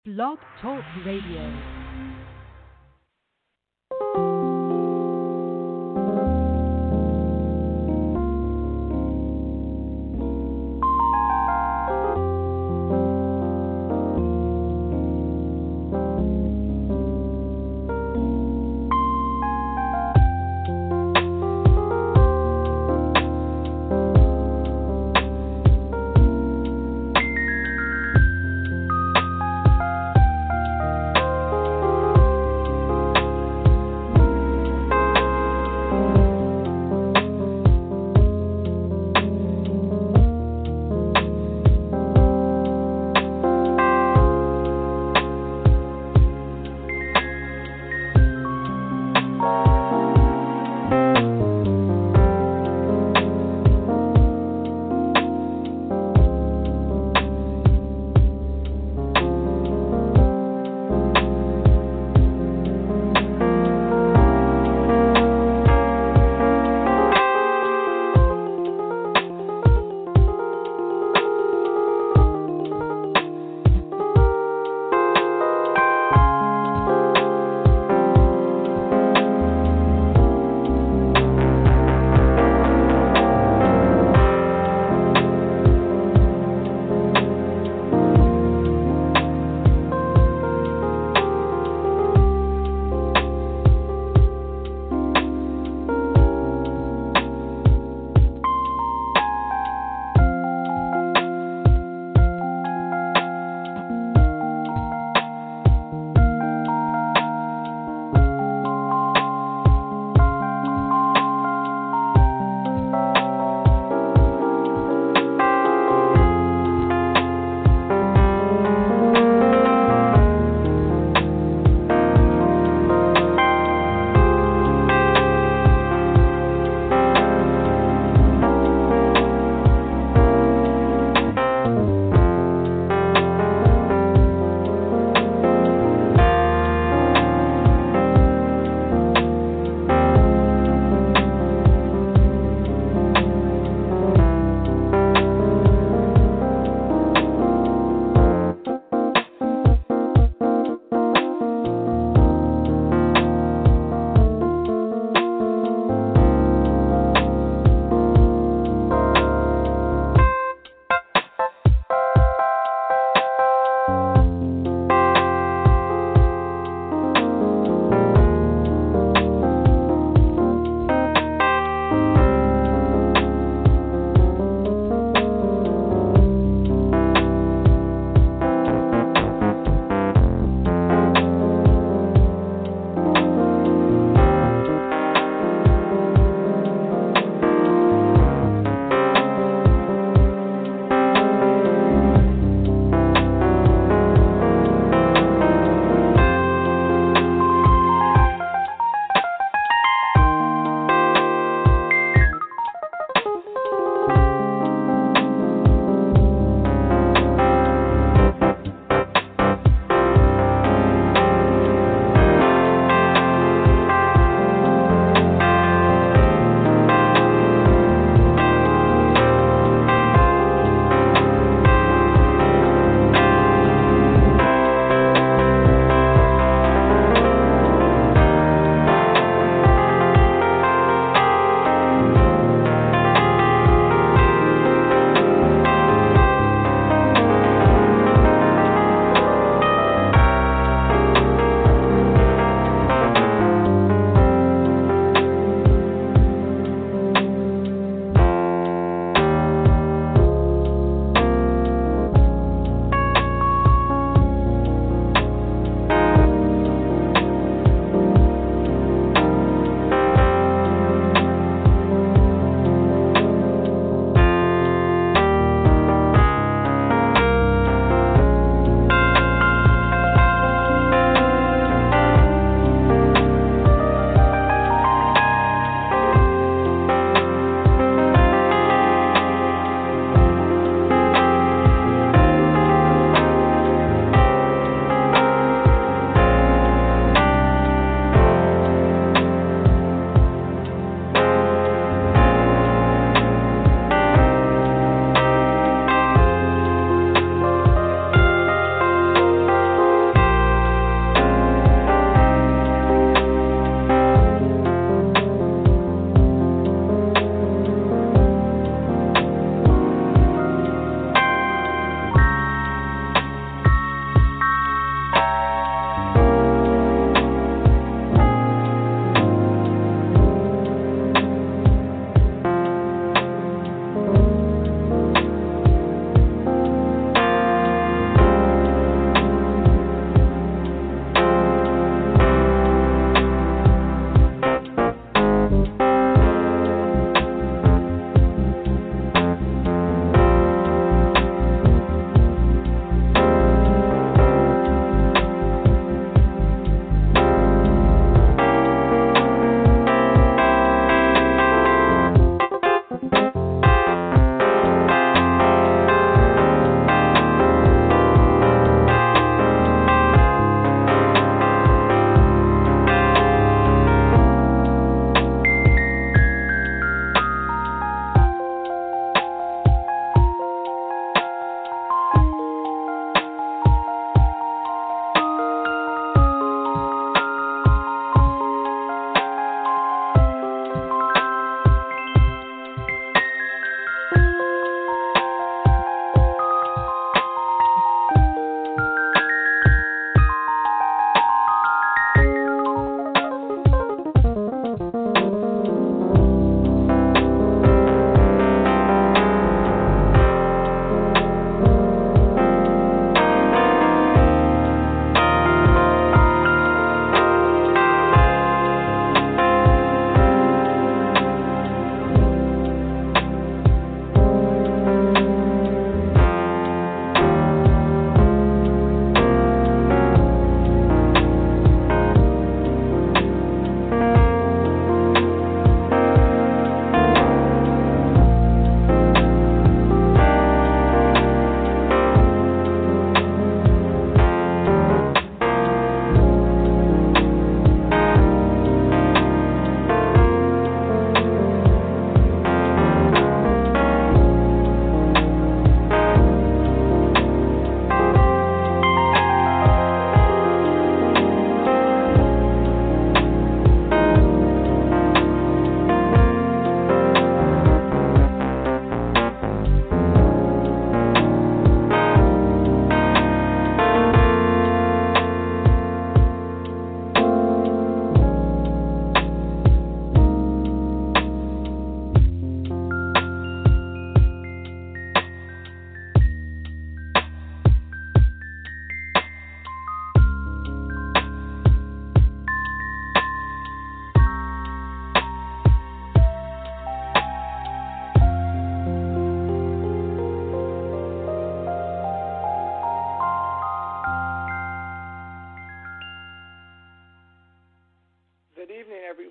Blog Talk Radio.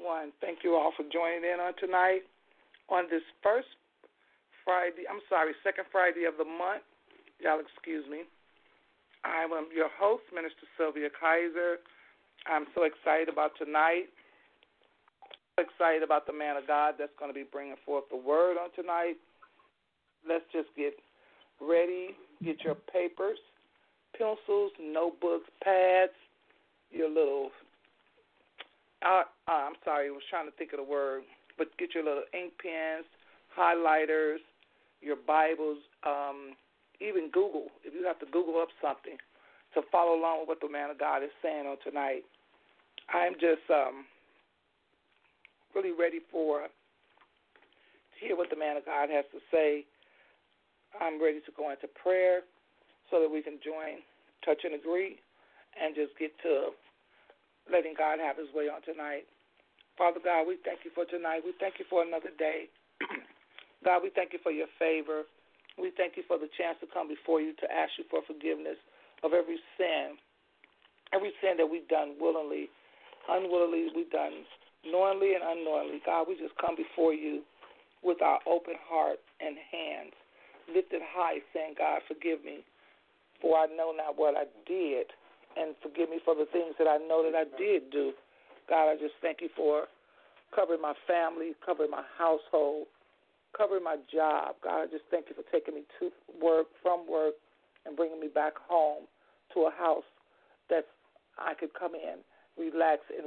everyone. Thank you all for joining in on tonight on this second Friday of the month. Y'all excuse me. I am your host, Minister Sylvia Kaiser. I'm so excited about tonight. So excited about the man of God that's going to be bringing forth the word on tonight. Let's just get ready. Get your papers, pencils, notebooks, pads, your little I was trying to think of the word, but get your little ink pens, highlighters, your Bibles, even Google, if you have to Google up something to follow along with what the man of God is saying on tonight. I'm just really ready to hear what the man of God has to say. I'm ready to go into prayer so that we can join, touch, and agree, and just get to letting God have his way on tonight. Father God, we thank you for tonight. We thank you for another day. God, we thank you for your favor. We thank you for the chance to come before you to ask you for forgiveness of every sin that we've done willingly, unwillingly, we've done knowingly and unknowingly. God, we just come before you with our open heart and hands lifted high, saying, God, forgive me, for I know not what I did, and forgive me for the things that I know that I did do. God, I just thank you for covering my family, covering my household, covering my job. God, I just thank you for taking me to work, from work, and bringing me back home to a house that I could come in, relax, and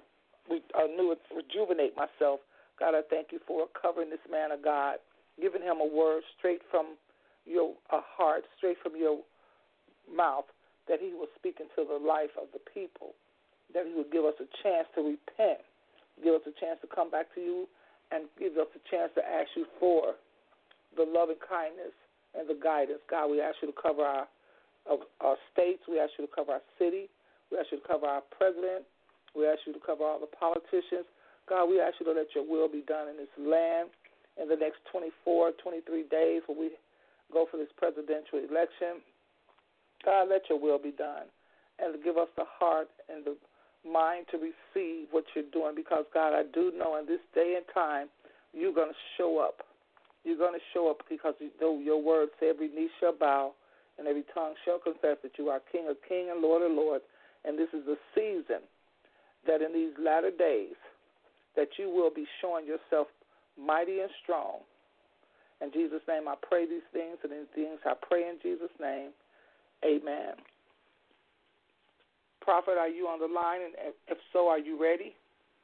rejuvenate myself. God, I thank you for covering this man of God, giving him a word straight from your heart, straight from your mouth, that he will speak into the life of the people, that he will give us a chance to repent, give us a chance to come back to you, and give us a chance to ask you for the loving kindness and the guidance. God, we ask you to cover our states. We ask you to cover our city. We ask you to cover our president. We ask you to cover all the politicians. God, we ask you to let your will be done in this land in the next 24, 23 days when we go for this presidential election. God, let your will be done, and give us the heart and the mind to receive what you're doing, because, God, I do know in this day and time you're going to show up. You're going to show up because your word says every knee shall bow and every tongue shall confess that you are King of kings and Lord of lords, and this is the season that in these latter days that you will be showing yourself mighty and strong. In Jesus' name I pray these things, and these things I pray in Jesus' name. Amen. Prophet, are you on the line? And if so, are you ready?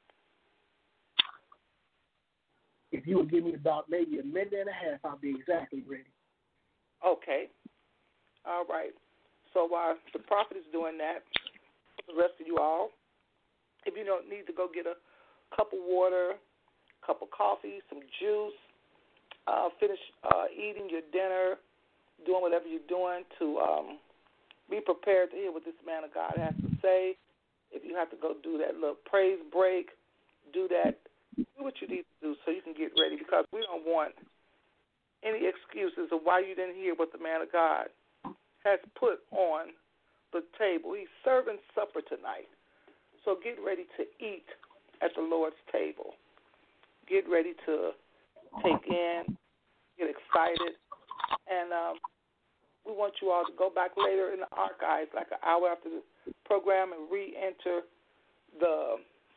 If you would give me about maybe a minute and a half, I'll be exactly ready. Okay. All right. So while the prophet is doing that, for the rest of you all, if you don't need to go get a cup of water, a cup of coffee, some juice, finish eating your dinner, doing whatever you're doing to be prepared to hear what this man of God has to say. If you have to go do that little praise break, do that. Do what you need to do so you can get ready, because we don't want any excuses of why you didn't hear what the man of God has put on the table. He's serving supper tonight. So get ready to eat at the Lord's table. Get ready to take in, get excited, and we want you all to go back later in the archives, like an hour after the program, and re-enter the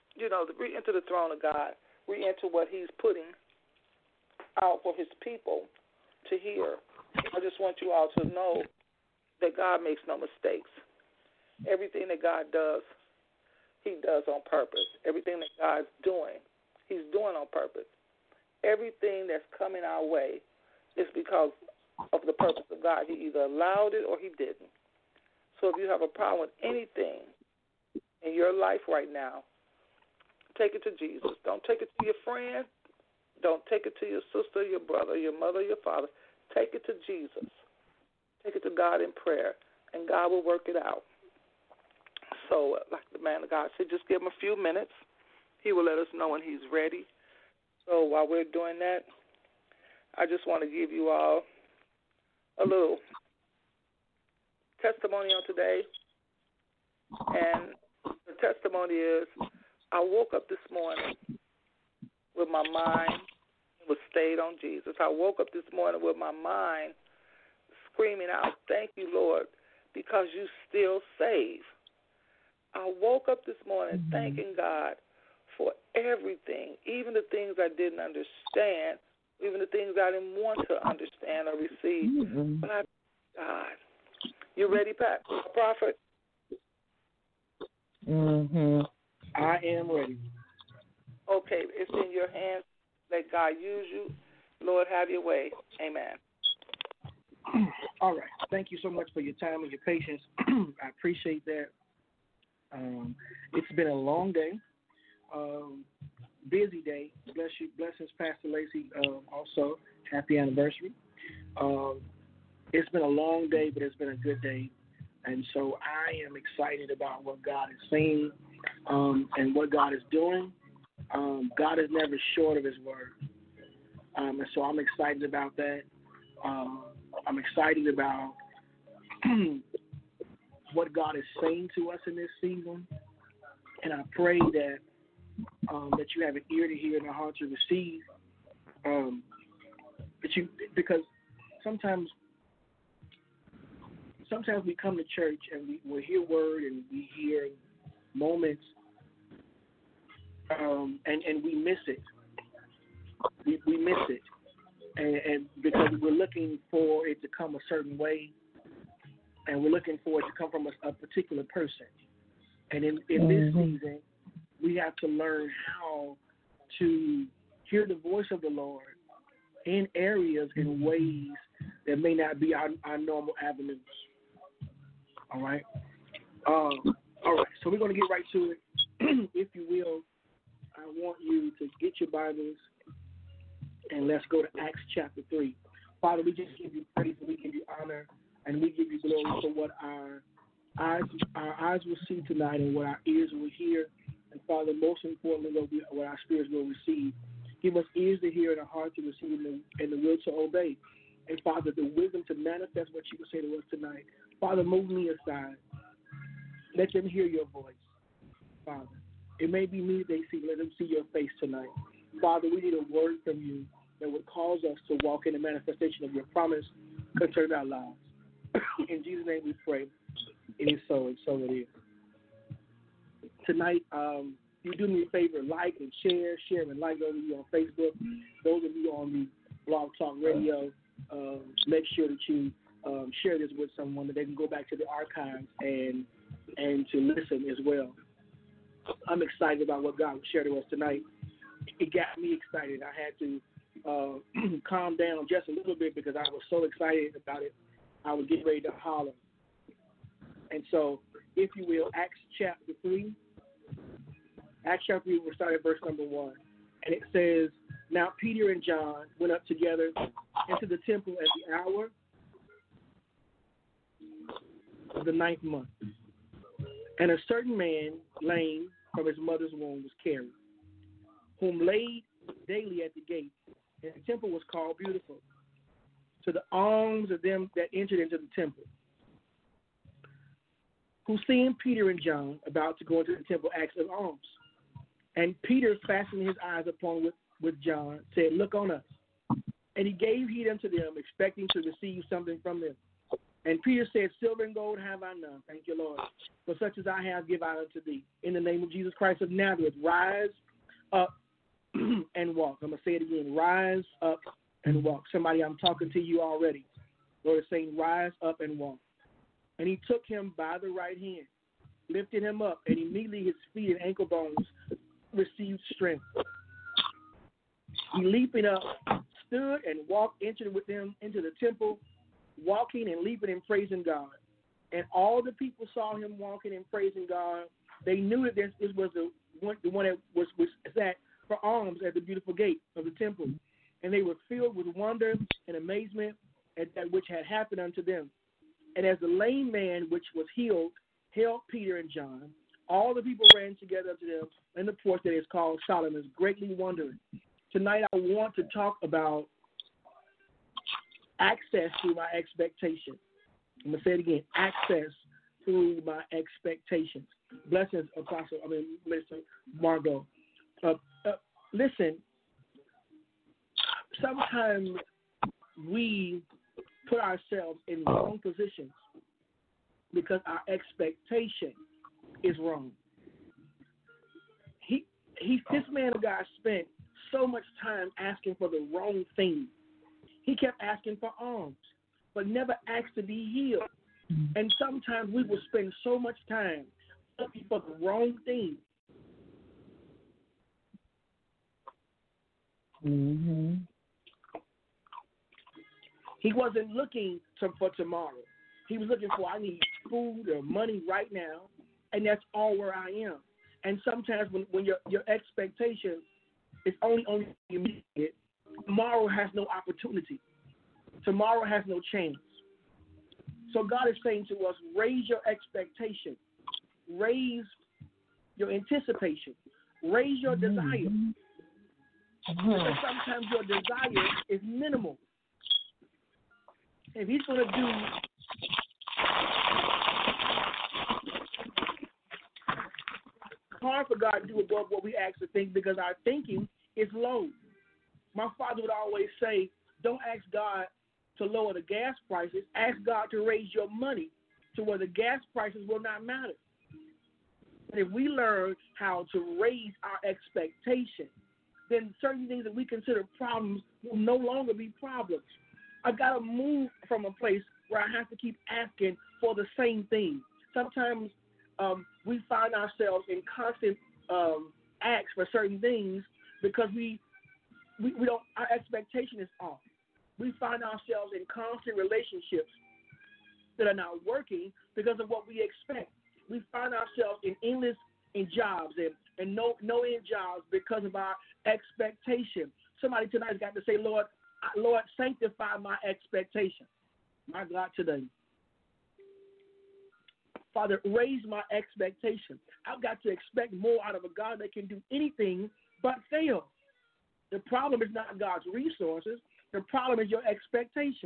throne of God, re-enter what he's putting out for his people to hear. I just want you all to know that God makes no mistakes. Everything that God does, he does on purpose. Everything that God's doing, he's doing on purpose. Everything that's coming our way is because of the purpose of God. He either allowed it or he didn't. So if you have a problem with anything in your life right now, take it to Jesus. Don't take it to your friend. Don't take it to your sister, your brother, your mother, your father. Take it to Jesus. Take it to God in prayer, and God will work it out. So like the man of God said, just give him a few minutes. He will let us know when he's ready. So while we're doing that, I just want to give you all a little testimony on today. And the testimony is, I woke up this morning with my mind was stayed on Jesus. I woke up this morning with my mind screaming out, thank you, Lord, because you still save. I woke up this morning thanking God for everything, even the things I didn't understand, even the things I didn't want to understand or receive. But I thank God. You ready, Prophet? I am ready. Okay, it's in your hands. Let God use you. Lord, have your way. Amen. All right. Thank you so much for your time and your patience. I appreciate that. It's been a long day, busy day. Blessings, Pastor Lacey. Also, happy anniversary. It's been a long day, but it's been a good day. And so I am excited about what God is saying and what God is doing. God is never short of his word. And so I'm excited about that. I'm excited about what God is saying to us in this season. And I pray that that you have an ear to hear and a heart to receive. Because sometimes we come to church and we hear word and we hear moments and we miss it. We miss it. And because we're looking for it to come a certain way, and we're looking for it to come from a particular person. And in this season, we have to learn how to hear the voice of the Lord in areas, in ways that may not be our normal avenues. All right? All right, so we're going to get right to it. If you will, I want you to get your Bibles and let's go to Acts chapter 3. Father, we just give you praise and we give you honor and we give you glory for what our eyes will see tonight and what our ears will hear. And Father, most importantly, what our spirits will receive. Give us ears to hear and a heart to receive and the will to obey. And Father, the wisdom to manifest what you will say to us tonight. Father, move me aside. Let them hear your voice, Father. It may be me they see. Let them see your face tonight. Father, we need a word from you that would cause us to walk in the manifestation of your promise concerning our lives. In Jesus' name we pray. It is so, and so it is. Tonight, you do me a favor, like and share and like those of you on Facebook, those of you on the Blog Talk Radio. Make sure that you share this with someone that they can go back to the archives and to listen as well. I'm excited about what God will share to us tonight. It got me excited. I had to calm down just a little bit because I was so excited about it. I was getting ready to holler. And so, if you will, Acts chapter 3. Acts chapter 3, we'll start at verse number 1. And it says, Now Peter and John went up together into the temple at the hour of the 9th month. And a certain man, lame from his mother's womb, was carried, whom laid daily at the gate. And the temple was called Beautiful, to the alms of them that entered into the temple. Who, seeing Peter and John about to go into the temple, asked of alms. And Peter, fastening his eyes upon with John, said, Look on us. And he gave heed unto them, expecting to receive something from them. And Peter said, Silver and gold have I none, thank you, Lord. For such as I have give I unto thee. In the name of Jesus Christ of Nazareth, rise up and walk. I'm going to say it again. Rise up and walk. Somebody, I'm talking to you already. Lord is saying, rise up and walk. And he took him by the right hand, lifted him up, and immediately his feet and ankle bones received strength. He, leaping up, stood and walked, entered with them into the temple, walking and leaping and praising God. And all the people saw him walking and praising God. They knew that this was the one that was sat for alms at the beautiful gate of the temple. And they were filled with wonder and amazement at that which had happened unto them. And as the lame man which was healed held Peter and John, all the people ran together unto them in the porch that is called Solomon's, greatly wondering. Tonight I want to talk about access through my expectations. I'm going to say it again, access through my expectations. Blessings, Minister Margot. Listen, sometimes we put ourselves in wrong positions because our expectation is wrong. This man of God spent so much time asking for the wrong thing. He kept asking for alms, but never asked to be healed. And sometimes we will spend so much time looking for the wrong thing. Mm-hmm. He wasn't looking for tomorrow. He was looking for, I need food or money right now, and that's all where I am. And sometimes when your expectation is only immediate, tomorrow has no opportunity. Tomorrow has no chance. So God is saying to us, raise your expectation. Raise your anticipation. Raise your desire. Because sometimes your desire is minimal. If he's going to do hard for God to do above what we ask to think because our thinking is low. My father would always say, don't ask God to lower the gas prices. Ask God to raise your money to where the gas prices will not matter. And if we learn how to raise our expectation, then certain things that we consider problems will no longer be problems. I've got to move from a place where I have to keep asking for the same thing. Sometimes we find ourselves in constant asks for certain things because we don't. Our expectation is off. We find ourselves in constant relationships that are not working because of what we expect. We find ourselves in endless jobs and no end jobs because of our expectation. Somebody tonight's got to say, Lord, sanctify my expectation. My God, today. Father, raise my expectation. I've got to expect more out of a God that can do anything but fail. The problem is not God's resources. The problem is your expectation.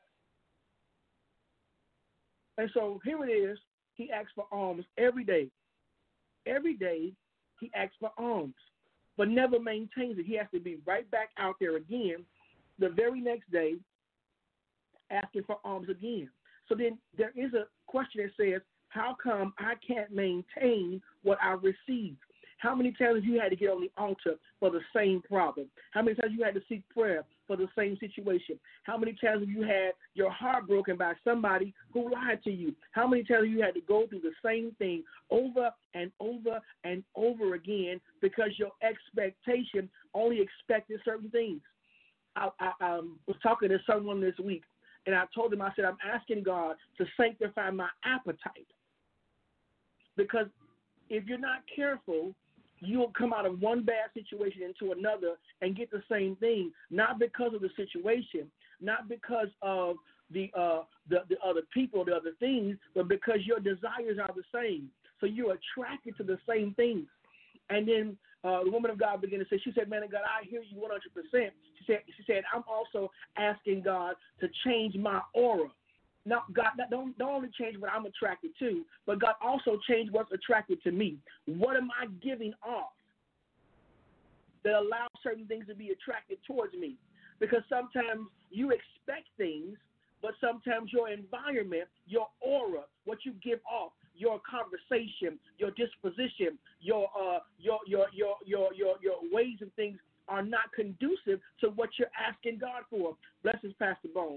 And so here it is. He asks for alms every day. Every day he asks for alms, but never maintains it. He has to be right back out there again the very next day asking for alms again. So then there is a question that says, how come I can't maintain what I received? How many times have you had to get on the altar for the same problem? How many times you had to seek prayer for the same situation? How many times have you had your heart broken by somebody who lied to you? How many times have you had to go through the same thing over and over and over again because your expectation only expected certain things? I was talking to someone this week, and I told him, I said, I'm asking God to sanctify my appetite. Because if you're not careful, you'll come out of one bad situation into another and get the same thing, not because of the situation, not because of the other people, the other things, but because your desires are the same. So you're attracted to the same things. And then the woman of God began to say, she said, man of God, I hear you 100%. She said, I'm also asking God to change my aura. Now, God, don't only change what I'm attracted to, but God also change what's attracted to me. What am I giving off that allows certain things to be attracted towards me? Because sometimes you expect things, but sometimes your environment, your aura, what you give off, your conversation, your disposition, your ways and things are not conducive to what you're asking God for. Blessings, Pastor Bone.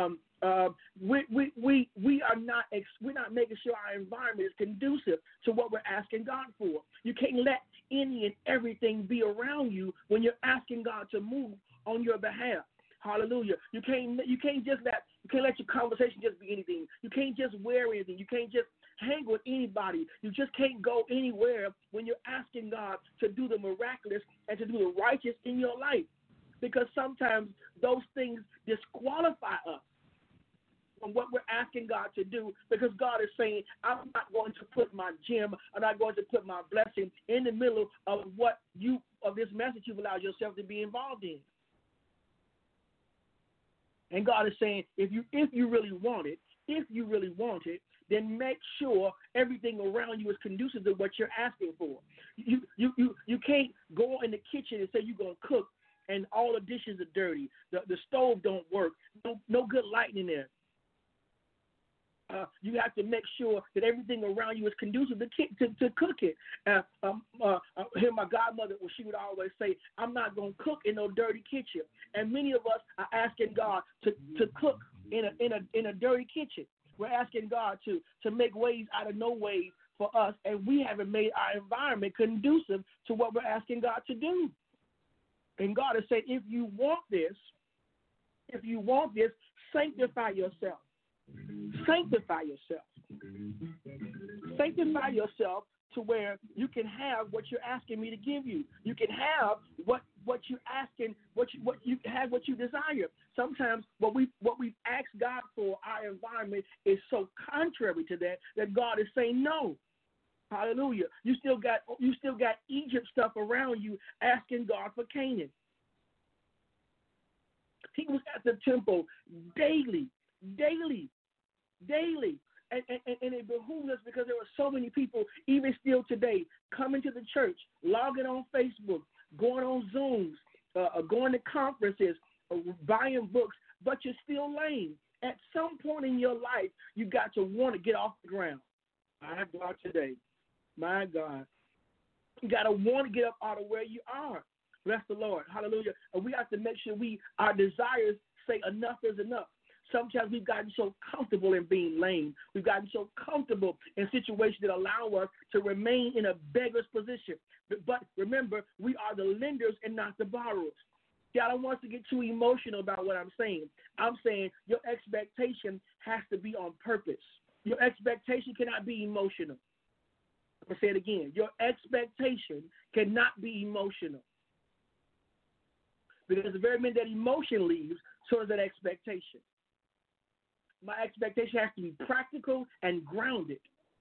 We are not we're not making sure our environment is conducive to what we're asking God for. You can't let any and everything be around you when you're asking God to move on your behalf. Hallelujah. You can't let your conversation just be anything. You can't just wear anything. You can't just hang with anybody. You just can't go anywhere when you're asking God to do the miraculous and to do the righteous in your life. Because sometimes those things disqualify us from what we're asking God to do, because God is saying, I'm not going to put my gem, I'm not going to put my blessing in the middle of this message you've allowed yourself to be involved in. And God is saying, if you really want it, then make sure everything around you is conducive to what you're asking for. You can't go in the kitchen and say you're going to cook and all the dishes are dirty. The stove don't work. No good lighting in there. You have to make sure that everything around you is conducive to cook it. Here, my godmother, she would always say, I'm not going to cook in no dirty kitchen. And many of us are asking God to cook in a dirty kitchen. We're asking God to make ways out of no ways for us, and we haven't made our environment conducive to what we're asking God to do. And God has said, if you want this, sanctify yourself. Sanctify yourself. Sanctify yourself to where you can have what you're asking me to give you. You can have what you're asking, what you desire. Sometimes what we've asked God for, our environment is so contrary to that God is saying no. Hallelujah. You still got Egypt stuff around you asking God for Canaan. He was at the temple daily. And it behooves us, because there are so many people, even still today, coming to the church, logging on Facebook, going on Zooms, going to conferences, buying books, but you're still lame. At some point in your life, you got to want to get off the ground. My God, today. My God. You got to want to get up out of where you are. Bless the Lord. Hallelujah. And we have to make sure our desires say enough is enough. Sometimes we've gotten so comfortable in being lame. We've gotten so comfortable in situations that allow us to remain in a beggar's position. But remember, we are the lenders and not the borrowers. See, I don't want to get too emotional about what I'm saying. I'm saying your expectation has to be on purpose. Your expectation cannot be emotional. I'm going to say it again. Your expectation cannot be emotional. Because the very minute that emotion leaves, so does that expectation. My expectation has to be practical and grounded,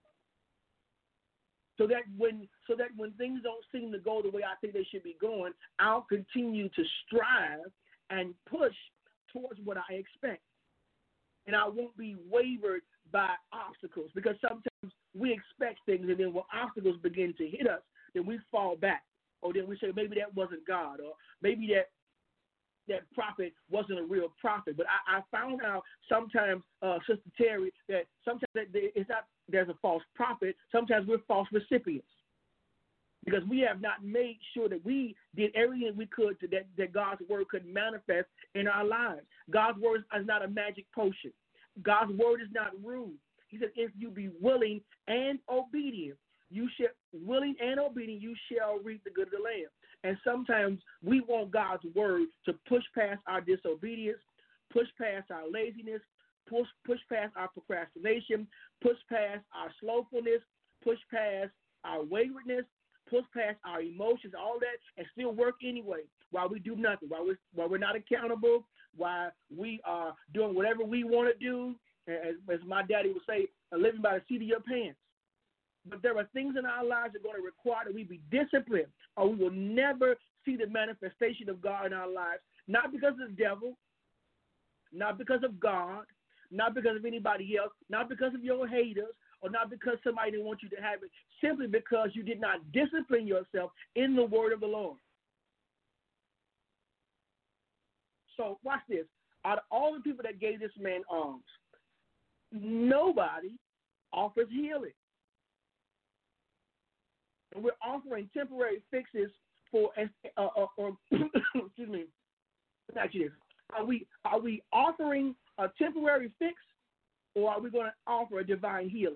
so that when things don't seem to go the way I think they should be going, I'll continue to strive and push towards what I expect, and I won't be wavered by obstacles, because sometimes we expect things, and then when obstacles begin to hit us, then we fall back, or then we say maybe that wasn't God, or maybe that prophet wasn't a real prophet. But I found out sometimes, Sister Terry, that sometimes it's not there's a false prophet. Sometimes we're false recipients, because we have not made sure that we did everything we could that God's word could manifest in our lives. God's word is not a magic potion. God's word is not rude. He said, if you be willing and obedient, you shall reap the good of the land. And sometimes we want God's word to push past our disobedience, push past our laziness, push past our procrastination, push past our slowfulness, push past our waywardness, push past our emotions, all that, and still work anyway while we do nothing, while we're not accountable, while we are doing whatever we want to do, as my daddy would say, living by the seat of your pants. But there are things in our lives that are going to require that we be disciplined, or we will never see the manifestation of God in our lives, not because of the devil, not because of God, not because of anybody else, not because of your haters, or not because somebody didn't want you to have it, simply because you did not discipline yourself in the word of the Lord. So watch this. Out of all the people that gave this man alms, nobody offers healing. And we're offering temporary fixes for, excuse me, actually, are we offering a temporary fix, or are we going to offer a divine healing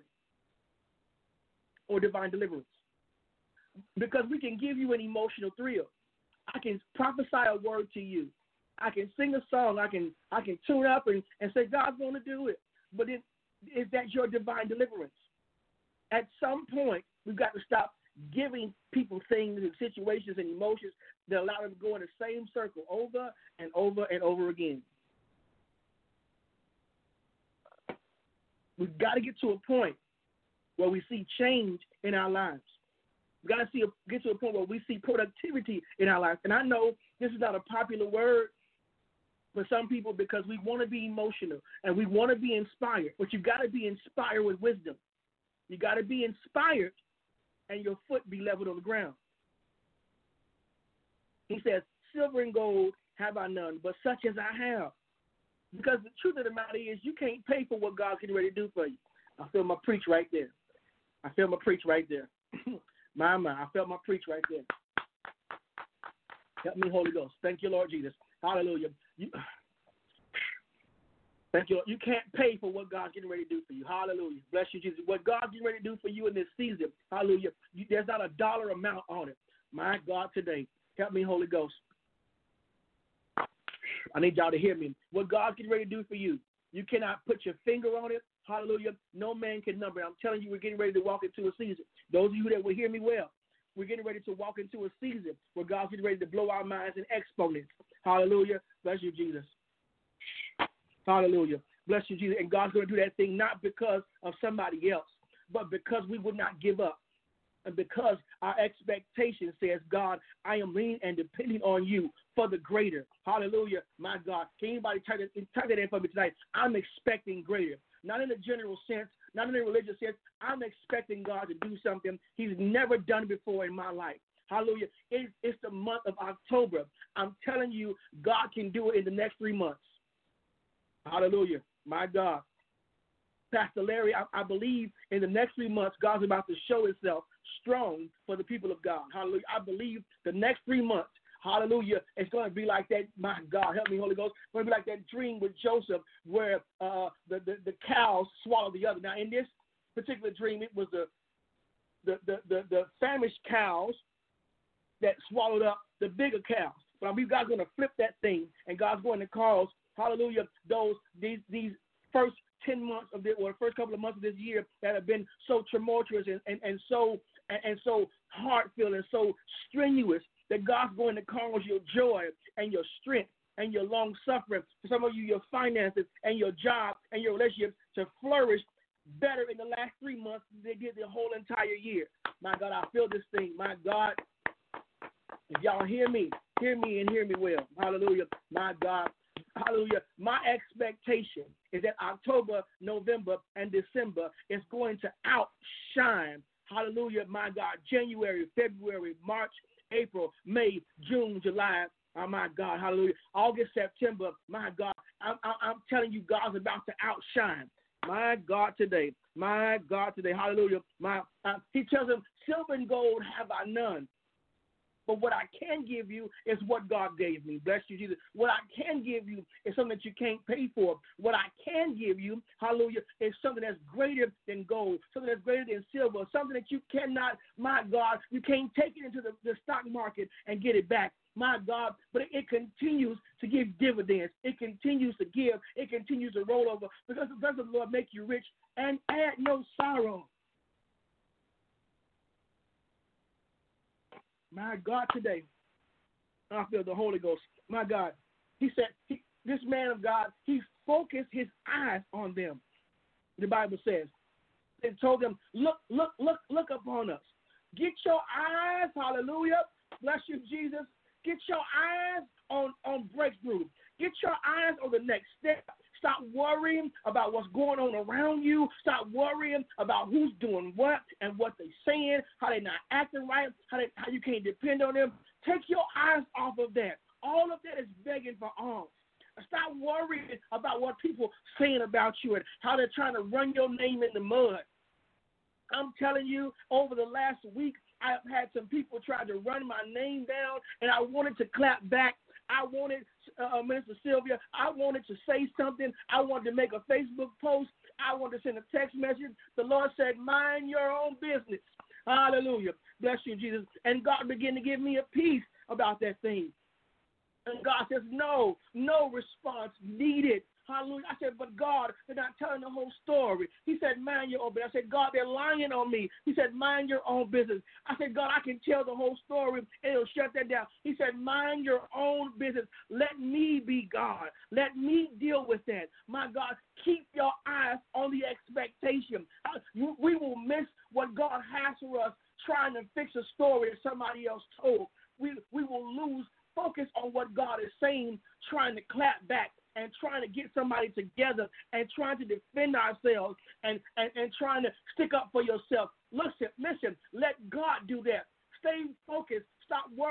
or divine deliverance? Because we can give you an emotional thrill. I can prophesy a word to you. I can sing a song. I can tune up and say God's going to do it. But is that your divine deliverance? At some point, we've got to stop giving people things and situations and emotions that allow them to go in the same circle over and over and over again. We've got to get to a point where we see change in our lives. We've got to get to a point where we see productivity in our lives. And I know this is not a popular word for some people, because we want to be emotional and we want to be inspired. But you've got to be inspired with wisdom. You got to be inspired and your foot be leveled on the ground. He says, silver and gold have I none, but such as I have. Because the truth of the matter is you can't pay for what God's getting ready to do for you. I feel my preach right there. I felt my preach right there. I felt my preach right there. Help me, Holy Ghost. Thank you, Lord Jesus. Hallelujah. Thank you, Lord. You can't pay for what God's getting ready to do for you. Hallelujah. Bless you, Jesus. What God's getting ready to do for you in this season, hallelujah, there's not a dollar amount on it. My God, today, help me, Holy Ghost. I need y'all to hear me. What God's getting ready to do for you, you cannot put your finger on it. Hallelujah. No man can number it. I'm telling you, we're getting ready to walk into a season. Those of you that will hear me well, we're getting ready to walk into a season where God's getting ready to blow our minds in exponents. Hallelujah. Bless you, Jesus. Hallelujah. Bless you, Jesus. And God's going to do that thing not because of somebody else, but because we would not give up. And because our expectation says, God, I am leaning and depending on you for the greater. Hallelujah. My God. Can anybody type that in for me tonight? I'm expecting greater. Not in a general sense, not in a religious sense. I'm expecting God to do something He's never done before in my life. Hallelujah. It's the month of October. I'm telling you, God can do it in the next 3 months. Hallelujah. My God. Pastor Larry, I believe in the next 3 months, God's about to show Himself strong for the people of God. Hallelujah. I believe the next 3 months, hallelujah, it's going to be like that. My God, help me, Holy Ghost. It's going to be like that dream with Joseph where the cows swallowed the other. Now, in this particular dream, it was the famished cows that swallowed up the bigger cows. But I believe God's going to flip that thing, and God's going to cause, hallelujah, these first 10 months of or the first couple of months of this year that have been so tumultuous and so heart-filled and so strenuous that God's going to cause your joy and your strength and your long-suffering, for some of you, your finances and your job and your relationships to flourish better in the last 3 months than they did the whole entire year. My God, I feel this thing. My God, if y'all hear me and hear me well. Hallelujah. My God. Hallelujah. My expectation is that October, November, and December is going to outshine, hallelujah, my God, January, February, March, April, May, June, July, oh my God, hallelujah, August, September, my God. I'm telling you, God's about to outshine. My God today, hallelujah. He tells him, silver and gold have I none. But what I can give you is what God gave me. Bless you, Jesus. What I can give you is something that you can't pay for. What I can give you, hallelujah, is something that's greater than gold, something that's greater than silver, something that you cannot, my God, you can't take it into the stock market and get it back. My God, but it continues to give dividends. It continues to give. It continues to roll over because the blessing of the Lord make you rich and add no sorrow. My God, today, I feel the Holy Ghost. My God, he said, this man of God, he focused his eyes on them. The Bible says, and told them, look upon us. Get your eyes, hallelujah, bless you, Jesus. Get your eyes on breakthrough. Get your eyes on the next step. Stop worrying about what's going on around you. Stop worrying about who's doing what and what they're saying, how they're not acting right, how you can't depend on them. Take your eyes off of that. All of that is begging for alms. Stop worrying about what people saying about you and how they're trying to run your name in the mud. I'm telling you, over the last week, I've had some people try to run my name down, and I wanted to clap back. I wanted, Minister Sylvia, I wanted to say something. I wanted to make a Facebook post. I wanted to send a text message. The Lord said, mind your own business. Hallelujah. Bless you, Jesus. And God began to give me a peace about that thing. And God says, no response needed. Hallelujah. I said, but God, they're not telling the whole story. He said, mind your own business. I said, God, they're lying on me. He said, mind your own business. I said, God, I can tell the whole story, and it'll shut that down. He said, mind your own business. Let me be God. Let me deal with that. My God, keep your eyes on the expectation. We will miss what God has for us trying to fix a story that somebody else told. We will lose focus on what God is saying, trying to clap back and trying to get somebody together and trying to defend ourselves and trying to stick up for yourself. Listen, let God do that. Stay focused. Stop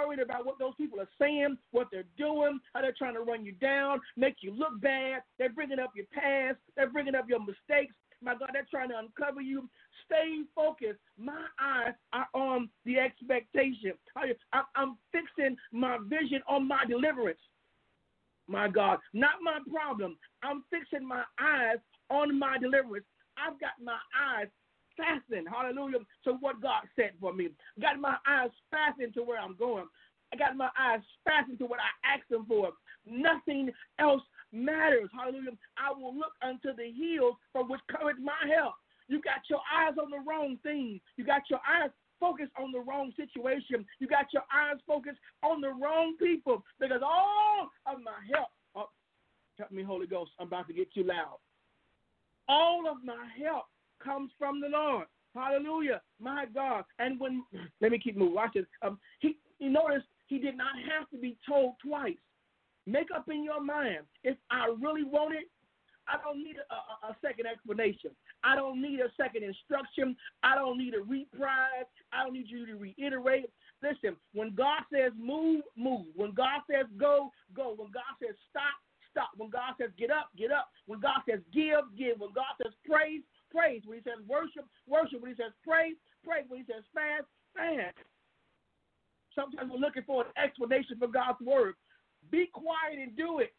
worried about what those people are saying, what they're doing, how they're trying to run you down, make you look bad. They're bringing up your past. They're bringing up your mistakes. My God, they're trying to uncover you. Stay focused. My eyes are on the expectation. I'm fixing my vision on my deliverance. My God, not my problem. I'm fixing my eyes on my deliverance. I've got my eyes fastened, hallelujah, to what God said for me. Got my eyes fastened to where I'm going. I got my eyes fastened to what I asked Him for. Nothing else matters, hallelujah. I will look unto the hills from which cometh my help. You got your eyes on the wrong things. You got your eyes focused on the wrong situation. You got your eyes focused on the wrong people, because all of my help, help me, Holy Ghost, I'm about to get too loud. All of my help comes from the Lord. Hallelujah, my God. And when, let me keep moving. Watch this. You notice he did not have to be told twice. Make up in your mind, if I really want it, I don't need a second explanation. I don't need a second instruction. I don't need a reprise. I don't need you to reiterate. Listen, when God says move, move. When God says go, go. When God says stop, stop. When God says get up, get up. When God says give, give. When God says praise, praise. When He says worship, worship. When He says pray, pray. When He says fast, fast. Sometimes we're looking for an explanation for God's word. Be quiet and do it.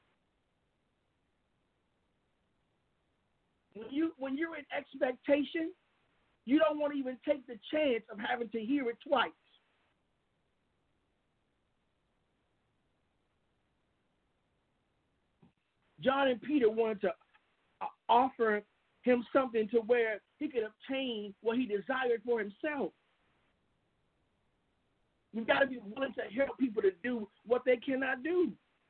When you're in expectation, you don't want to even take the chance of having to hear it twice. John and Peter wanted to offer him something to where he could obtain what he desired for himself. You've got to be willing to help people to do what they cannot do.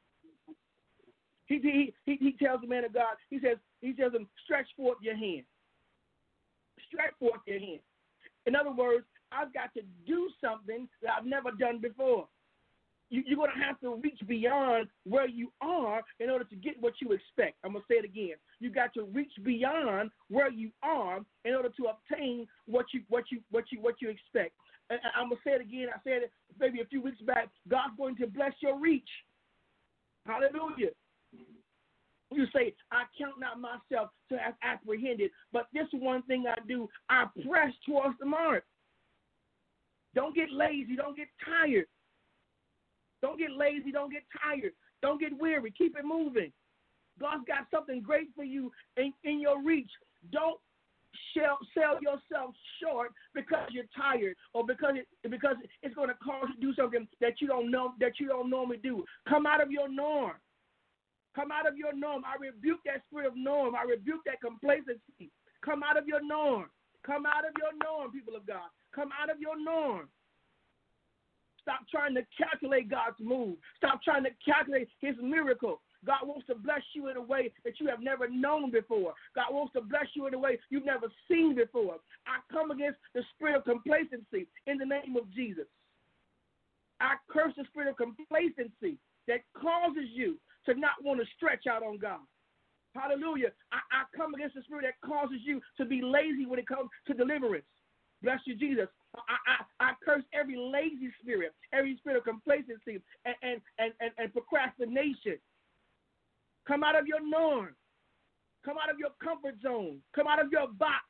He tells the man of God, he tells him, stretch forth your hand. Stretch forth your hand. In other words, I've got to do something that I've never done before. You're going to have to reach beyond where you are in order to get what you expect. I'm going to say it again. You got to reach beyond where you are in order to obtain what you expect. And I'm going to say it again. I said it maybe a few weeks back. God's going to bless your reach. Hallelujah. You say, I count not myself to have apprehended, but this one thing I do, I press towards the mark. Don't get lazy. Don't get tired. Don't get lazy. Don't get tired. Don't get weary. Keep it moving. God's got something great for you in your reach. Don't sell yourself short because you're tired or because it's going to cause you to do something that you don't normally do. Come out of your norm. Come out of your norm. I rebuke that spirit of norm. I rebuke that complacency. Come out of your norm. Come out of your norm, people of God. Come out of your norm. Stop trying to calculate God's move. Stop trying to calculate His miracle. God wants to bless you in a way that you have never known before. God wants to bless you in a way you've never seen before. I come against the spirit of complacency in the name of Jesus. I curse the spirit of complacency that causes you to not want to stretch out on God. Hallelujah. I come against the spirit that causes you to be lazy when it comes to deliverance. Bless you, Jesus. I curse every lazy spirit, every spirit of complacency and procrastination. Come out of your norm. Come out of your comfort zone. Come out of your box.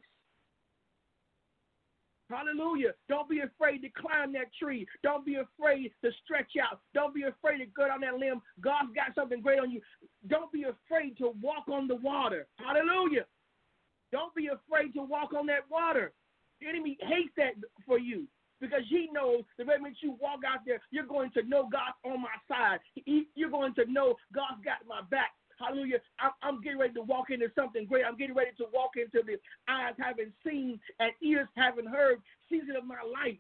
Hallelujah. Don't be afraid to climb that tree. Don't be afraid to stretch out. Don't be afraid to go down that limb. God's got something great on you. Don't be afraid to walk on the water. Hallelujah. Don't be afraid to walk on that water. The enemy hates that for you because he knows the moment you walk out there, you're going to know God's on my side. You're going to know God's got my back. Hallelujah. I'm getting ready to walk into something great. I'm getting ready to walk into the eyes haven't seen and ears haven't heard season of my life.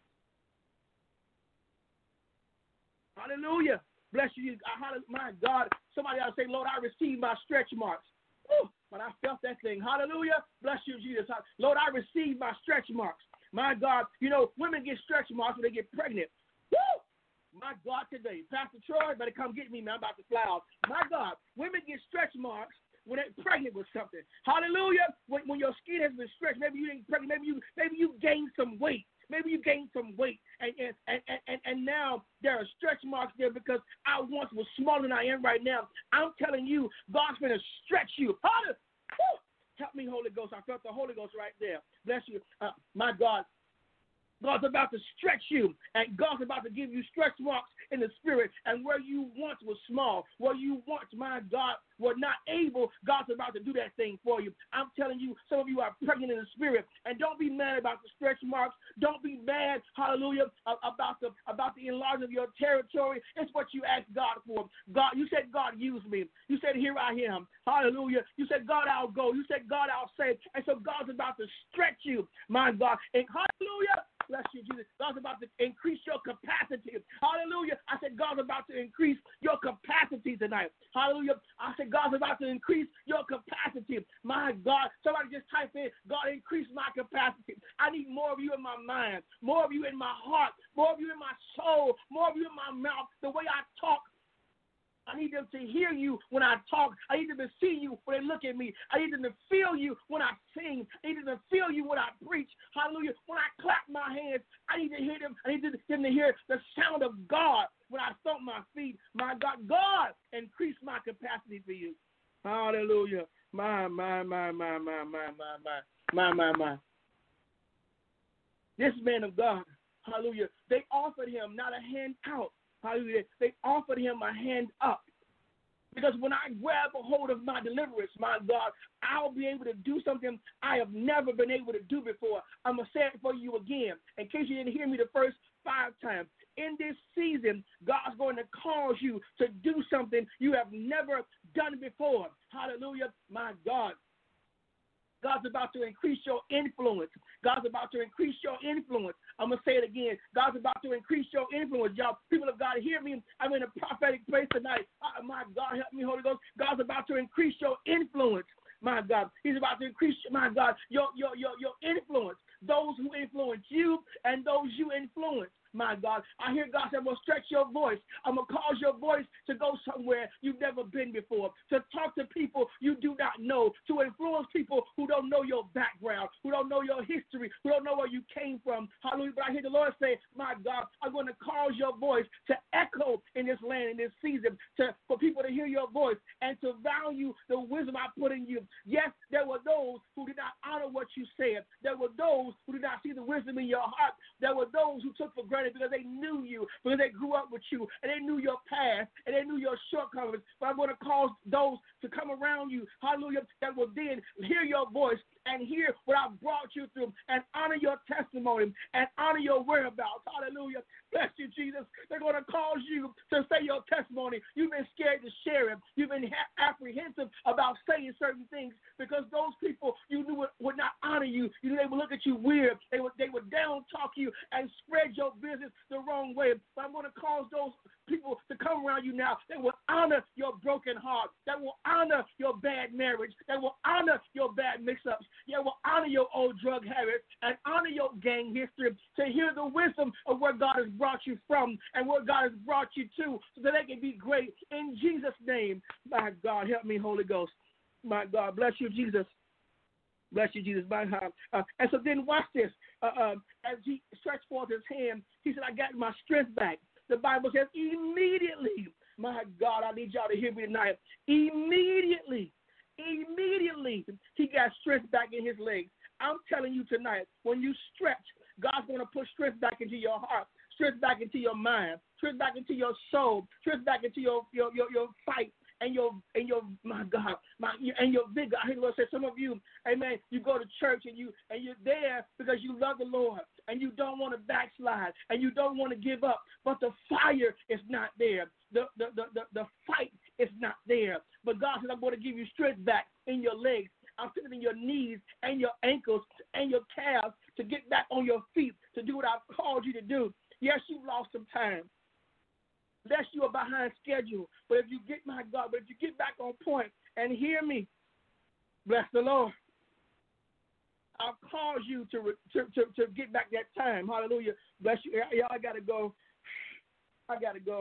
Hallelujah. Bless you. My God. Somebody ought to say, Lord, I receive my stretch marks. Woo, but I felt that thing. Hallelujah. Bless you, Jesus. Lord, I receive my stretch marks. My God. You know, women get stretch marks when they get pregnant. Woo! My God, today. Pastor Troy, better come get me, man. I'm about to fly out. My God, women get stretch marks when they're pregnant with something. Hallelujah. When your skin has been stretched, maybe you ain't pregnant, maybe you gained some weight. Maybe you gained some weight, and now there are stretch marks there because I once was smaller than I am right now. I'm telling you, God's going to stretch you. Help me, Holy Ghost. I felt the Holy Ghost right there. Bless you. My God. God's about to stretch you, and God's about to give you stretch marks in the spirit. And where you once was small, where you once, my God, were not able, God's about to do that thing for you. I'm telling you, some of you are pregnant in the spirit, and don't be mad about the stretch marks. Don't be mad, hallelujah, about the enlargement of your territory. It's what you asked God for. God, you said, God, use me. You said, here I am. Hallelujah. You said, God, I'll go. You said, God, I'll save. And so God's about to stretch you, my God. And hallelujah. Bless you, Jesus. God's about to increase your capacity. Hallelujah. I said God's about to increase your capacity tonight. Hallelujah. I said God's about to increase your capacity. My God. Somebody just type in, God, increase my capacity. I need more of you in my mind, more of you in my heart, more of you in my soul, more of you in my mouth, the way I talk. I need them to hear you when I talk. I need them to see you when they look at me. I need them to feel you when I sing. I need them to feel you when I preach. Hallelujah. When I clap my hands, I need to hear them. I need them to hear the sound of God when I stomp my feet. My God, God, increase my capacity for you. Hallelujah. My. This man of God, hallelujah, they offered him not a hand out. Hallelujah. They offered him a hand up. Because when I grab a hold of my deliverance, my God, I'll be able to do something I have never been able to do before. I'm going to say it for you again, in case you didn't hear me the first 5 times. In this season, God's going to cause you to do something you have never done before. Hallelujah. My God. God's about to increase your influence. God's about to increase your influence. I'm going to say it again. God's about to increase your influence. Y'all, people of God, hear me. I'm in a prophetic place tonight. My God, help me, Holy Ghost. God's about to increase your influence. My God, he's about to increase, my God, your influence. Those who influence you and those you influence. My God, I hear God say, I'm going to stretch your voice. I'm going to cause your voice to go somewhere you've never been before, to talk to people you do not know, to influence people who don't know your background, who don't know your history, who don't know where you came from. Hallelujah. But I hear the Lord say, my God, I'm going to cause your voice to echo in this land, in this season, for people to hear your voice and to value the wisdom I put in you. Yes, there were those who did not honor what you said. There were those who did not see the wisdom in your heart. There were those who took for granted because they knew you, because they grew up with you, and they knew your past, and they knew your shortcomings. But I'm going to cause those to come around you, hallelujah, that will then hear your voice and hear what I brought you through and honor your testimony and honor your whereabouts. Hallelujah. Bless you, Jesus. They're going to cause you to say your testimony. You've been scared to share it. You've been apprehensive about saying certain things because those people you knew would not honor you. You knew they would look at you weird. They would down talk you and spread your business the wrong way. But I'm going to cause those people to come around you now that will honor your broken heart, that will honor your bad marriage, that will honor your bad mix-ups, that will honor your old drug habits and honor your gang history, to hear the wisdom of where God has brought you from and where God has brought you to so that they can be great in Jesus' name. My God, help me, Holy Ghost. My God, bless you, Jesus. Bless you, Jesus. My God. And so then watch this. As he stretched forth his hand, he said, I got my strength back. The Bible says immediately, my God, I need y'all to hear me tonight. Immediately, he got strength back in his legs. I'm telling you tonight, when you stretch, God's going to put strength back into your heart, strength back into your mind, strength back into your soul, strength back into your fight. And your my God, and your vigor. I hear the Lord say, some of you, amen, you go to church and you're there because you love the Lord and you don't want to backslide and you don't want to give up, but the fire is not there. The fight is not there. But God says, I'm going to give you strength back in your legs. I'm strengthening your knees and your ankles and your calves to get back on your feet to do what I've called you to do. Yes, you've lost some time. Yes, you are behind schedule. But if you get back on point and hear me, bless the Lord. I'll cause you to get back that time. Hallelujah. Bless you. Y'all, I gotta go. I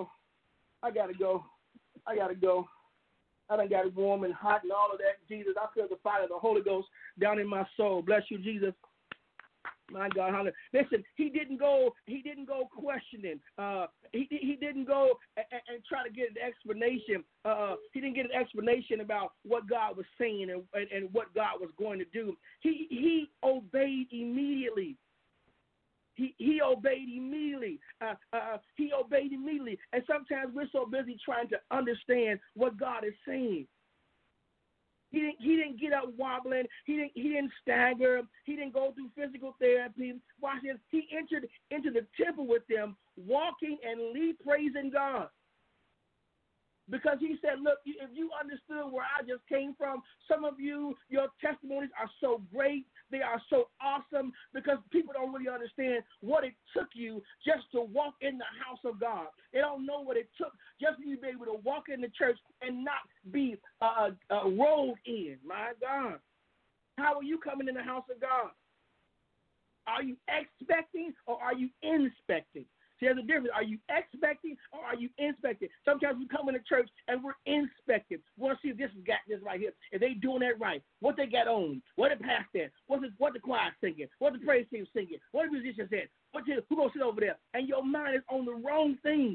done got it warm and hot and all of that. Jesus, I feel the fire of the Holy Ghost down in my soul. Bless you, Jesus. My God, hallelujah. Listen, he didn't go questioning. He didn't go and try to get an explanation. He didn't get an explanation about what God was saying and what God was going to do. He obeyed immediately. He obeyed immediately. He obeyed immediately. And sometimes we're so busy trying to understand what God is saying. He didn't get up wobbling. He didn't stagger. He didn't go through physical therapy. Watch this. He entered into the temple with them, walking and praising God. Because he said, look, if you understood where I just came from, some of you, your testimonies are so great. They are so awesome because people don't really understand what it took you just to walk in the house of God. They don't know what it took just for you to be able to walk in the church and not be rolled in. My God. How are you coming in the house of God? Are you expecting or are you inspecting? There's a difference. Are you expecting or are you inspecting? Sometimes we come into church and we're inspecting. We want to see if this has got this right here. If they doing that right, what they got on, what the pastor, what the choir singing, what the praise team singing, what the musician said, who gonna sit over there? And your mind is on the wrong thing.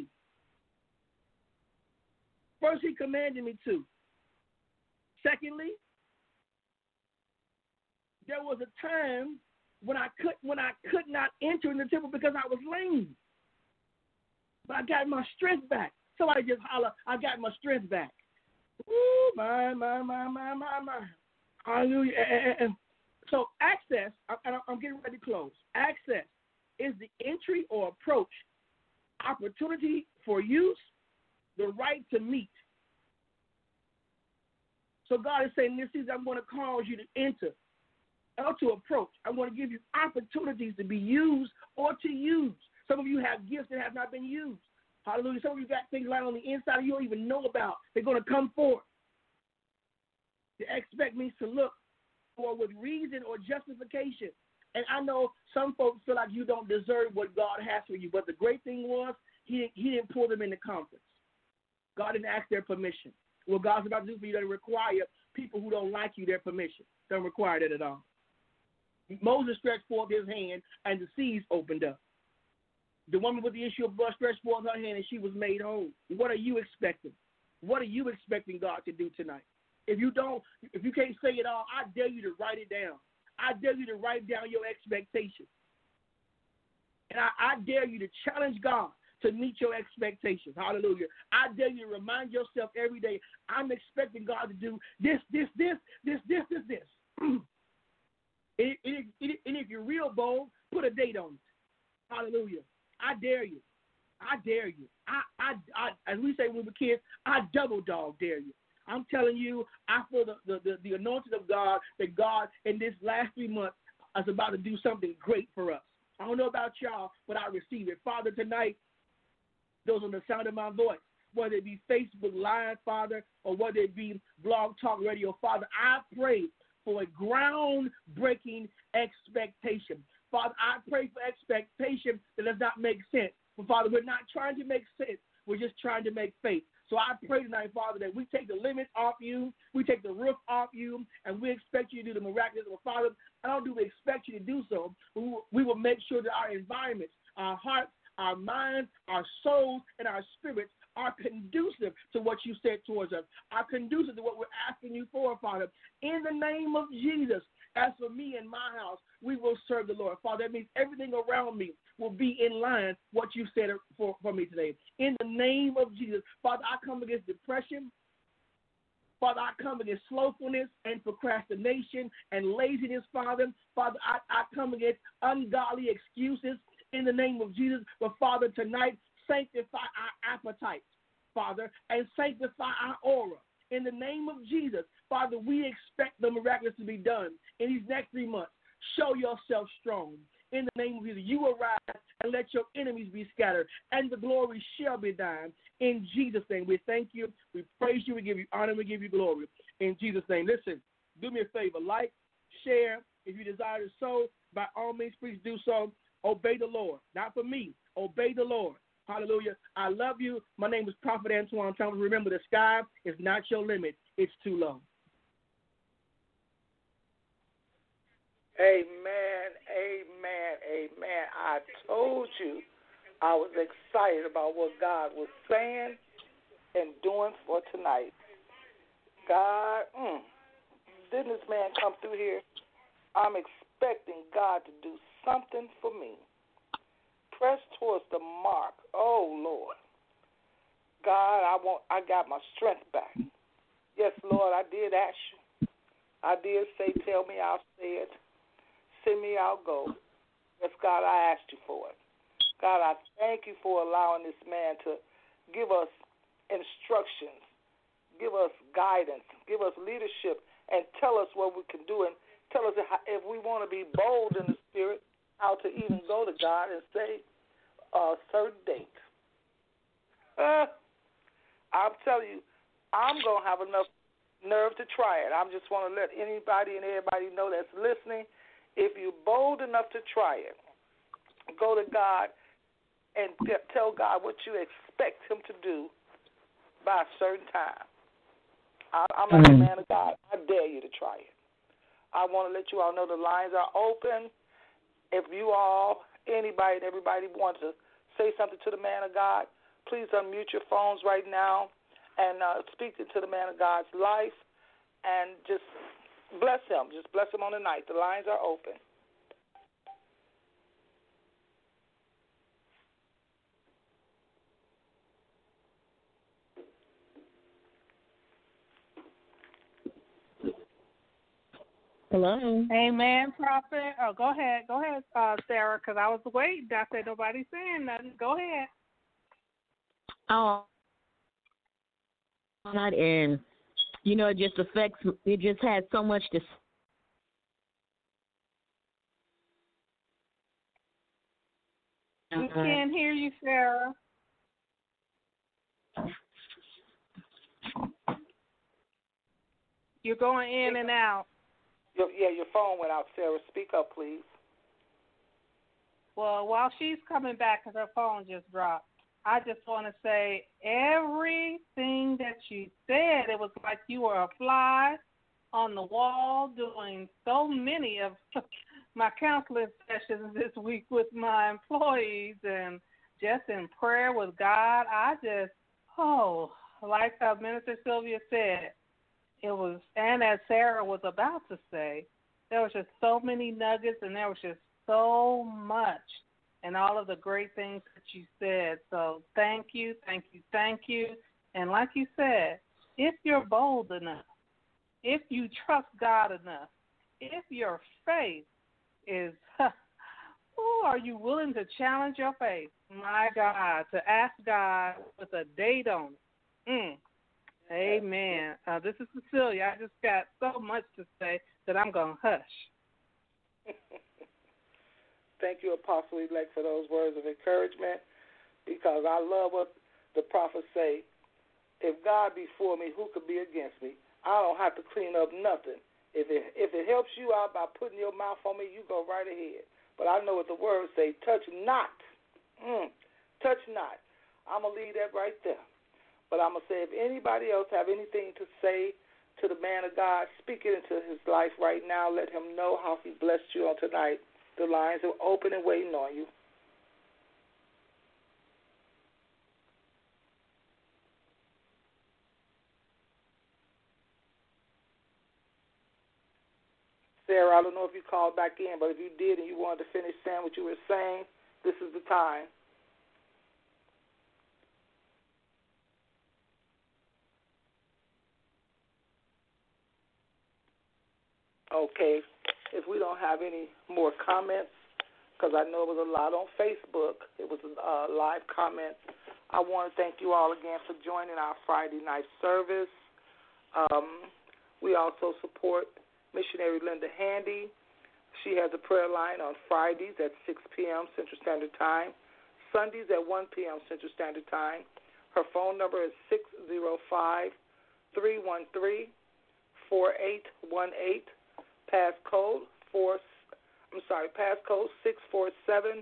First, he commanded me to. Secondly, there was a time when I could not enter in the temple because I was lame. But I got my strength back. Somebody just holler, I got my strength back. Ooh, my. Hallelujah. And so access, I'm getting ready to close. Access is the entry or approach, opportunity for use, the right to meet. So God is saying this season, I'm going to cause you to enter or to approach. I'm going to give you opportunities to be used or to use. Some of you have gifts that have not been used. Hallelujah. Some of you got things lying on the inside you don't even know about. They're going to come forth. The expect means to look for with reason or justification. And I know some folks feel like you don't deserve what God has for you. But the great thing was he didn't pull them into conference. God didn't ask their permission. What God's about to do for you doesn't require people who don't like you their permission. Doesn't require that at all. Moses stretched forth his hand and the seas opened up. The woman with the issue of blood stretched forth her hand and she was made whole. What are you expecting? What are you expecting God to do tonight? If you can't say it all, I dare you to write it down. I dare you to write down your expectations. And I dare you to challenge God to meet your expectations. Hallelujah. I dare you to remind yourself every day, I'm expecting God to do this. And if you're real bold, put a date on it. Hallelujah. I dare you. I dare you. I as we say when we were kids, I double dog dare you. I'm telling you, I feel the anointing of God, that God in this last 3 months is about to do something great for us. I don't know about y'all, but I receive it. Father, tonight, those on the sound of my voice, whether it be Facebook Live, Father, or whether it be Blog Talk Radio, Father, I pray for a groundbreaking expectation. Father, I pray for expectation that does not make sense. But, Father, we're not trying to make sense. We're just trying to make faith. So I pray tonight, Father, that we take the limits off you, we take the roof off you, and we expect you to do the miraculous. But, Father, I don't do we expect you to do so. We will make sure that our environments, our hearts, our minds, our souls, and our spirits are conducive to what you said towards us, are conducive to what we're asking you for, Father. In the name of Jesus, as for me and my house, we will serve the Lord. Father, that means everything around me will be in line what you said for me today. In the name of Jesus, Father, I come against depression. Father, I come against slothfulness and procrastination and laziness, Father. Father, I come against ungodly excuses in the name of Jesus. But, Father, tonight, sanctify our appetites, Father, and sanctify our aura. In the name of Jesus, Father, we expect the miraculous to be done in these next 3 months. Show yourself strong. In the name of Jesus, you arise and let your enemies be scattered, and the glory shall be thine. In Jesus' name, we thank you, we praise you, we give you honor, we give you glory. In Jesus' name, listen, do me a favor, like, share. If you desire to sow, by all means, please do so. Obey the Lord, not for me. Obey the Lord. Hallelujah. I love you. My name is Prophet Antoine Thomas. Remember, the sky is not your limit. It's too low. Amen, amen, amen. I told you I was excited about what God was saying and doing for tonight. God, didn't this man come through here? I'm expecting God to do something for me. Press towards the mark. Oh, Lord. God, I got my strength back. Yes, Lord, I did ask you. I did say, tell me, I'll say it. Send me, I'll go. Yes, God, I asked you for it. God, I thank you for allowing this man to give us instructions, give us guidance, give us leadership, and tell us what we can do, and tell us if we want to be bold in the spirit, how to even go to God and say a certain date. I'm telling you, I'm going to have enough nerve to try it. I just want to let anybody and everybody know that's listening, if you're bold enough to try it, go to God and tell God what you expect him to do by a certain time. I'm like a man of God. I dare you to try it. I want to let you all know the lines are open. If you all, anybody and everybody wants to say something to the man of God, please unmute your phones right now and speak into the man of God's life and just bless him. Just bless him on the night. The lines are open. Hello. Amen, Prophet. Oh, go ahead, Sarah, because I was waiting. I said nobody's saying nothing. Go ahead. Oh, not in. You know, it just affects. It just has so much to. We can't hear you, Sarah. You're going in and out. Your phone went out, Sarah. Speak up, please. Well, while she's coming back, because her phone just dropped, I just want to say everything that you said, it was like you were a fly on the wall doing so many of my counseling sessions this week with my employees and just in prayer with God. Like Minister Sylvia said, it was, and as Sarah was about to say, there was just so many nuggets and there was just so much and all of the great things that you said. So thank you, thank you, thank you. And like you said, if you're bold enough, if you trust God enough, if your faith is, are you willing to challenge your faith? My God, to ask God with a date on it. Amen. This is Cecilia. I just got so much to say that I'm going to hush. Thank you, Apostle-elect, for those words of encouragement, because I love what the prophets say. If God be for me, who could be against me? I don't have to clean up nothing. If it helps you out by putting your mouth on me, you go right ahead. But I know what the words say, touch not. Touch not. I'm going to leave that right there. But I'm going to say, if anybody else have anything to say to the man of God, speak it into his life right now. Let him know how he blessed you on tonight. The lines are open and waiting on you. Sarah, I don't know if you called back in, but if you did and you wanted to finish saying what you were saying, this is the time. Okay, if we don't have any more comments, because I know it was a lot on Facebook, it was a live comment, I want to thank you all again for joining our Friday night service. We also support missionary Linda Handy. She has a prayer line on Fridays at 6 p.m. Central Standard Time, Sundays at 1 p.m. Central Standard Time. Her phone number is 605-313-4818. Passcode 647147.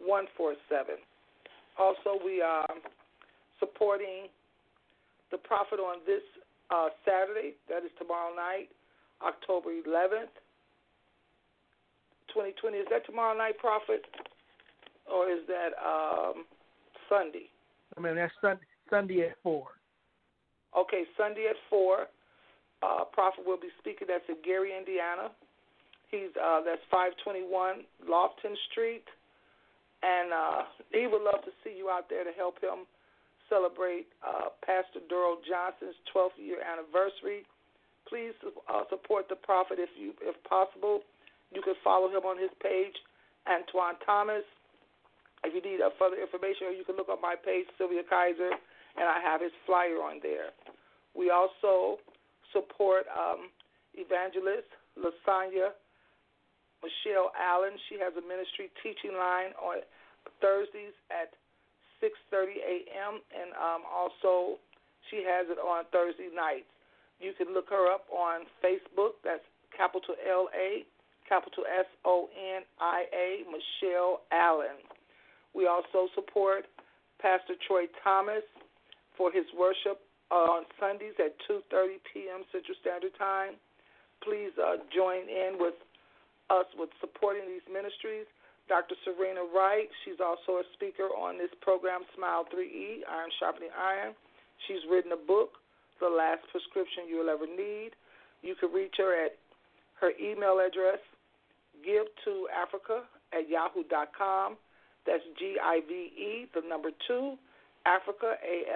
Also, we are supporting the Prophet on this Saturday. That is tomorrow night, October 11th. 2020. Is that tomorrow night, Prophet? Or is that Sunday? I mean, that's Sunday at 4. Okay, Sunday at 4. Prophet will be speaking. That's in Gary, Indiana. That's 521 Lofton Street. And he would love to see you out there to help him celebrate Pastor Durrell Johnson's 12th year anniversary. Please support the prophet if possible. You can follow him on his page, Antoine Thomas. If you need further information, you can look on my page, Sylvia Kaiser, and I have his flyer on there. We also support evangelist Lasagna Michelle Allen. She has a ministry teaching line on Thursdays at 6:30 a.m. and also she has it on Thursday nights. You can look her up on Facebook. That's capital L-A, capital S-O-N-I-A, Michelle Allen. We also support Pastor Troy Thomas for his worship on Sundays at 2:30 p.m. Central Standard Time. Please join in with us with supporting these ministries. Dr. Serena Wright, she's also a speaker on this program, Smile 3E, Iron Sharpening Iron. She's written a book, The Last Prescription You'll Ever Need. You can reach her at her email address, givetoafrica@yahoo.com. That's GIVE, the number 2, Africa,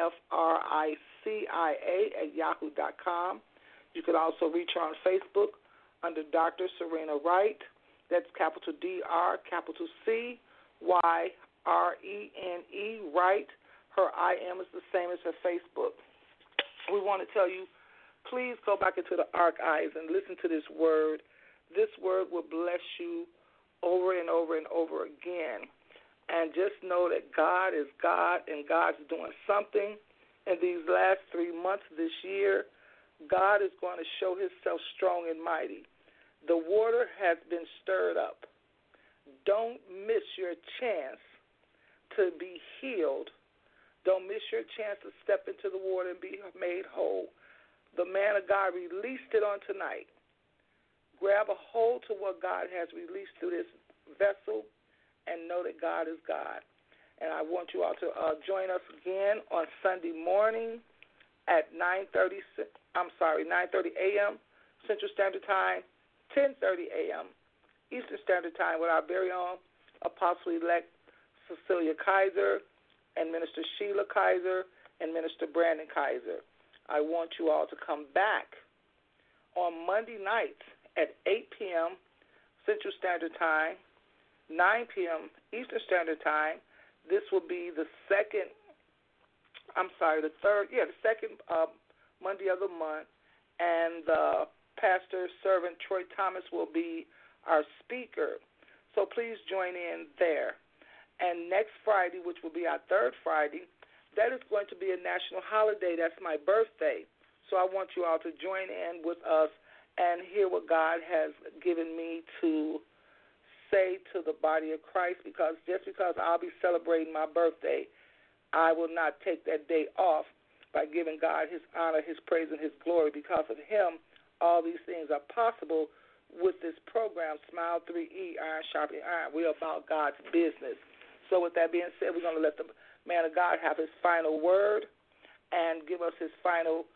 AFRICIA @yahoo.com. You can also reach her on Facebook under Dr. Serena Wright. That's capital DR, capital CYRENE, Wright. Her IM is the same as her Facebook. We want to tell you, please go back into the archives and listen to this word. This word will bless you over and over and over again. And just know that God is God and God's doing something. In these last 3 months this year, God is going to show himself strong and mighty. The water has been stirred up. Don't miss your chance to be healed. Don't miss your chance to step into the water and be made whole. The man of God released it on tonight. Grab a hold to what God has released through this vessel and know that God is God. And I want you all to join us again on Sunday morning at 9:30 a.m. Central Standard Time, 10:30 a.m. Eastern Standard Time with our very own Apostle-elect Cecilia Kaiser and Minister Sheila Kaiser and Minister Brandon Kaiser. I want you all to come back on Monday nights at 8 p.m. Central Standard Time, 9 p.m. Eastern Standard Time. This will be the second Monday of the month, and Pastor Servant Troy Thomas will be our speaker. So please join in there. And next Friday, which will be our third Friday, that is going to be a national holiday. That's my birthday. So I want you all to join in with us and hear what God has given me to say to the body of Christ, because just because I'll be celebrating my birthday, I will not take that day off by giving God his honor, his praise, and his glory. Because of him, all these things are possible with this program, Smile 3E, Iron Sharpening Iron. We're about God's business. So with that being said, we're going to let the man of God have his final word and give us his final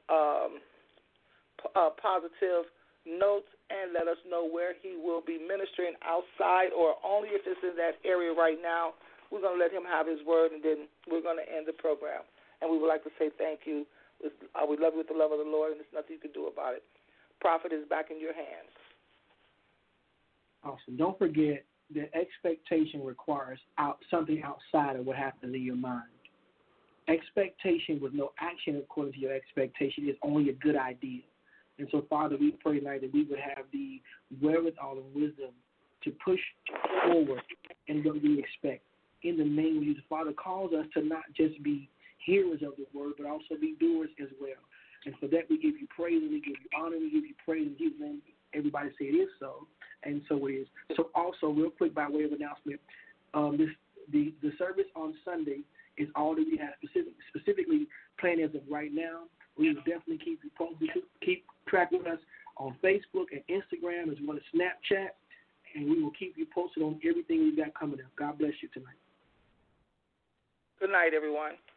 positive notes and let us know where he will be ministering outside or only if it's in that area right now. We're going to let him have his word, and then we're going to end the program. And we would like to say thank you. We love you with the love of the Lord, and there's nothing you can do about it. Prophet is back in your hands. Awesome. Don't forget that expectation requires something outside of what happens in your mind. Expectation with no action according to your expectation is only a good idea. And so, Father, we pray tonight that we would have the wherewithal and wisdom to push forward in what we expect. In the name of Jesus, Father, calls us to not just be hearers of the word, but also be doers as well. And for that, we give you praise, and we give you honor, and we give you praise, and give them. Everybody say it is so, and so it is. So also, real quick, by way of announcement, the service on Sunday is all that we have specifically planned as of right now. We will definitely keep you posted. Keep track with us on Facebook and Instagram as well as Snapchat. and we will keep you posted on everything we've got coming up. God bless you tonight. Good night, everyone.